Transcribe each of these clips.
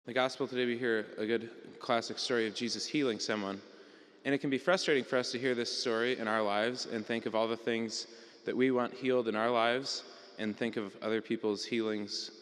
The gospel today, we hear a good classic story of Jesus healing someone. And it can be frustrating for us to hear this story in our lives and think of all the things that we want healed in our lives and think of other people's healings,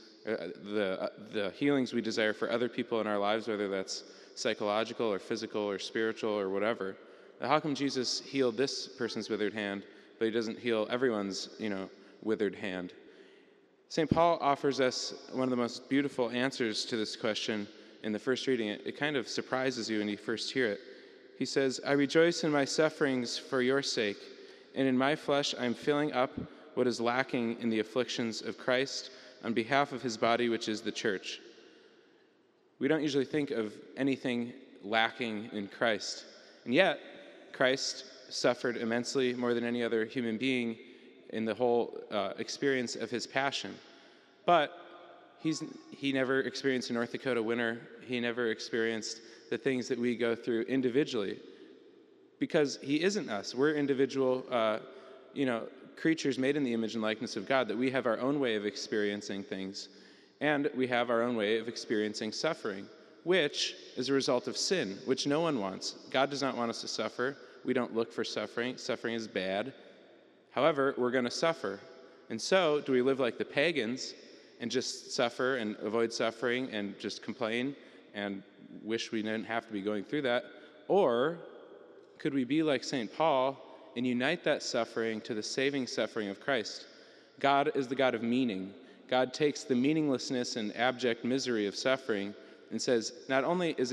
the healings we desire for other people in our lives, whether that's psychological or physical or spiritual or whatever. How come Jesus healed this person's withered hand, but he doesn't heal everyone's, withered hand? St. Paul offers us one of the most beautiful answers to this question in the first reading. It kind of surprises you when you first hear it. He says, "I rejoice in my sufferings for your sake, and in my flesh I am filling up what is lacking in the afflictions of Christ on behalf of his body, which is the church." We don't usually think of anything lacking in Christ, and yet Christ suffered immensely, more than any other human being in the whole experience of his passion. But he never experienced a North Dakota winter. He never experienced the things that we go through individually, because he isn't us. We're individual, creatures made in the image and likeness of God, that we have our own way of experiencing things, and we have our own way of experiencing suffering, which is a result of sin, which no one wants. God does not want us to suffer. We don't look for suffering. Suffering is bad. However, we're going to suffer. And so, do we live like the pagans and just suffer and avoid suffering and just complain and wish we didn't have to be going through that? Or could we be like St. Paul and unite that suffering to the saving suffering of Christ? God is the God of meaning. God takes the meaninglessness and abject misery of suffering and says, not only is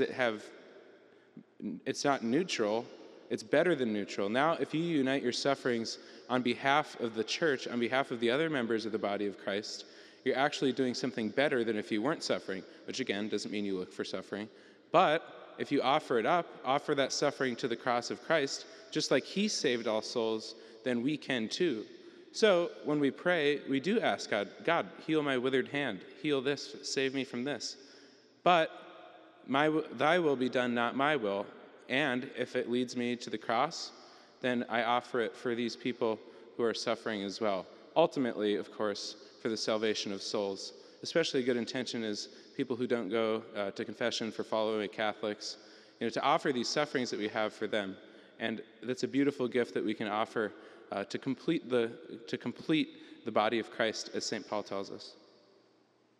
it's not neutral, it's better than neutral. Now, if you unite your sufferings on behalf of the church, on behalf of the other members of the body of Christ, you're actually doing something better than if you weren't suffering, which again doesn't mean you look for suffering. But if you offer it up, offer that suffering to the cross of Christ, just like he saved all souls, then we can too. So when we pray, we do ask God, heal my withered hand, heal this, save me from this. But thy will be done, not my will. And if it leads me to the cross, then I offer it for these people who are suffering as well. Ultimately, of course, for the salvation of souls. Especially a good intention is people who don't go to confession, for following Catholics, to offer these sufferings that we have for them. And that's a beautiful gift that we can offer to complete the body of Christ, as St. Paul tells us.